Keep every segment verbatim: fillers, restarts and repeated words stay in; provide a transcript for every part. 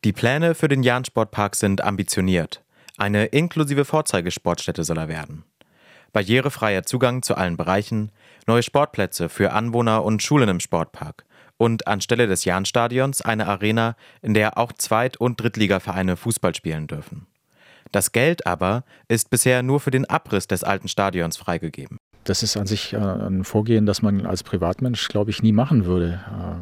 Die Pläne für den Jahn-Sportpark sind ambitioniert. Eine inklusive Vorzeigesportstätte soll er werden. Barrierefreier Zugang zu allen Bereichen, neue Sportplätze für Anwohner und Schulen im Sportpark und anstelle des Jahnstadions eine Arena, in der auch Zweit- und Drittligavereine Fußball spielen dürfen. Das Geld aber ist bisher nur für den Abriss des alten Stadions freigegeben. Das ist an sich ein Vorgehen, das man als Privatmensch, glaube ich, nie machen würde.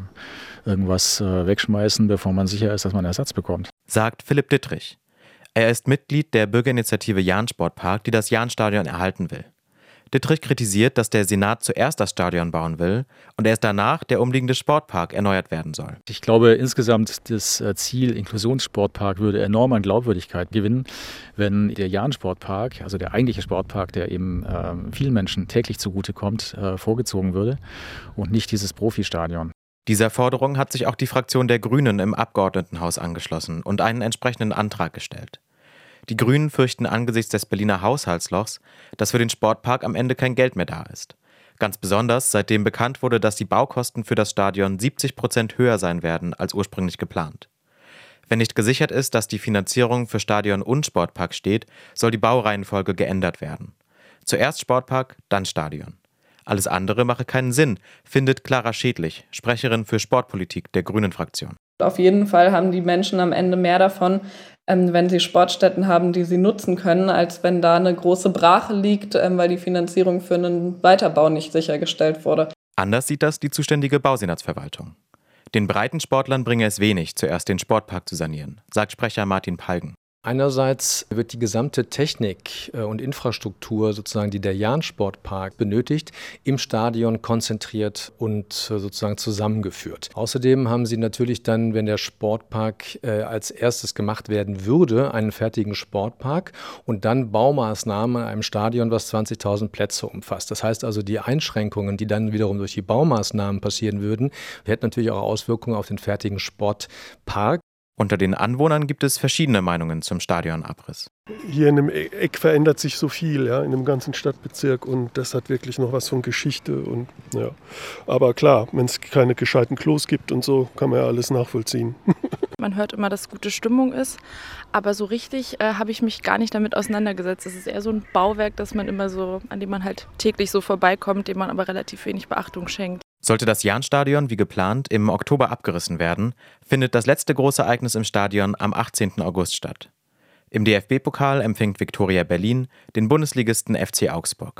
Irgendwas wegschmeißen, bevor man sicher ist, dass man Ersatz bekommt. Sagt Philipp Dittrich. Er ist Mitglied der Bürgerinitiative Jahn-Sportpark, die das Jahnstadion erhalten will. Dittrich kritisiert, dass der Senat zuerst das Stadion bauen will und erst danach der umliegende Sportpark erneuert werden soll. Ich glaube, insgesamt das Ziel Inklusionssportpark würde enorm an Glaubwürdigkeit gewinnen, wenn der Jahn-Sportpark, also der eigentliche Sportpark, der eben äh, vielen Menschen täglich zugutekommt, äh, vorgezogen würde und nicht dieses Profistadion. Dieser Forderung hat sich auch die Fraktion der Grünen im Abgeordnetenhaus angeschlossen und einen entsprechenden Antrag gestellt. Die Grünen fürchten angesichts des Berliner Haushaltslochs, dass für den Sportpark am Ende kein Geld mehr da ist. Ganz besonders, seitdem bekannt wurde, dass die Baukosten für das Stadion siebzig Prozent höher sein werden als ursprünglich geplant. Wenn nicht gesichert ist, dass die Finanzierung für Stadion und Sportpark steht, soll die Baureihenfolge geändert werden. Zuerst Sportpark, dann Stadion. Alles andere mache keinen Sinn, findet Clara Schädlich, Sprecherin für Sportpolitik der Grünen-Fraktion. Auf jeden Fall haben die Menschen am Ende mehr davon, wenn sie Sportstätten haben, die sie nutzen können, als wenn da eine große Brache liegt, weil die Finanzierung für einen Weiterbau nicht sichergestellt wurde. Anders sieht das die zuständige Bausenatsverwaltung. Den Breitensportlern bringe es wenig, zuerst den Sportpark zu sanieren, sagt Sprecher Martin Palgen. Einerseits wird die gesamte Technik und Infrastruktur, sozusagen, die der Jahn-Sportpark benötigt, im Stadion konzentriert und sozusagen zusammengeführt. Außerdem haben sie natürlich dann, wenn der Sportpark äh, als erstes gemacht werden würde, einen fertigen Sportpark und dann Baumaßnahmen an einem Stadion, was zwanzigtausend Plätze umfasst. Das heißt also, die Einschränkungen, die dann wiederum durch die Baumaßnahmen passieren würden, hätten natürlich auch Auswirkungen auf den fertigen Sportpark. Unter den Anwohnern gibt es verschiedene Meinungen zum Stadionabriss. Hier in dem Eck verändert sich so viel, ja, in dem ganzen Stadtbezirk, und das hat wirklich noch was von Geschichte. Und, ja. Aber klar, wenn es keine gescheiten Klos gibt und so, kann man ja alles nachvollziehen. Man hört immer, dass gute Stimmung ist, aber so richtig äh, habe ich mich gar nicht damit auseinandergesetzt. Es ist eher so ein Bauwerk, das man immer so, an dem man halt täglich so vorbeikommt, dem man aber relativ wenig Beachtung schenkt. Sollte das Jahnstadion wie geplant im Oktober abgerissen werden, findet das letzte große Ereignis im Stadion am achtzehnten August statt. Im D F B-Pokal empfängt Viktoria Berlin den Bundesligisten F C Augsburg.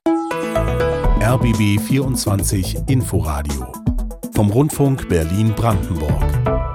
R B B vierundzwanzig Inforadio vom Rundfunk Berlin-Brandenburg.